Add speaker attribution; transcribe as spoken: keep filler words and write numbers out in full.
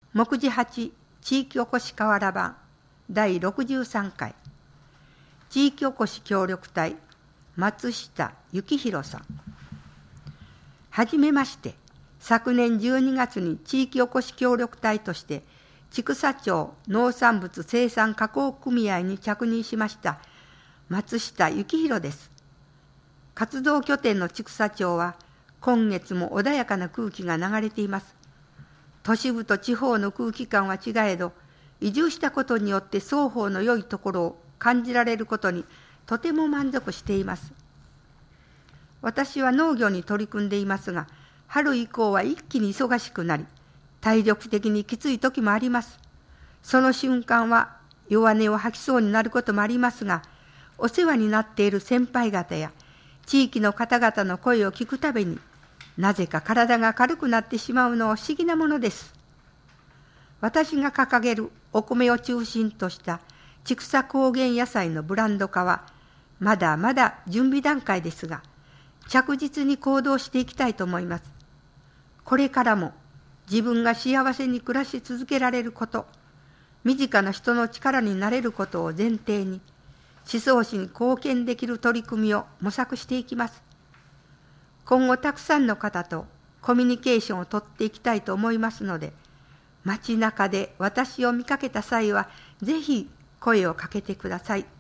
Speaker 1: 目次はち地域おこし河原版だいろくじゅうさんかい、地域おこし協力隊松下幸宏さん。はじめまして。昨年じゅうにがつに地域おこし協力隊として千種町農産物生産加工組合に着任しました松下幸宏です。活動拠点の千種町は今月も穏やかな空気が流れています。都市部と地方の空気感は違えど、移住したことによって双方の良いところを感じられることにとても満足しています。私は農業に取り組んでいますが、春以降は一気に忙しくなり、体力的にきつい時もあります。その瞬間は弱音を吐きそうになることもありますが、お世話になっている先輩方や地域の方々の声を聞くたびに、なぜか体が軽くなってしまうのは不思議なものです。私が掲げるお米を中心とした千種高原野菜のブランド化は、まだまだ準備段階ですが、着実に行動していきたいと思います。これからも自分が幸せに暮らし続けられること、身近な人の力になれることを前提に、宍粟市に貢献できる取り組みを模索していきます。今後たくさんの方とコミュニケーションをとっていきたいと思いますので、街中で私を見かけた際はぜひ声をかけてください。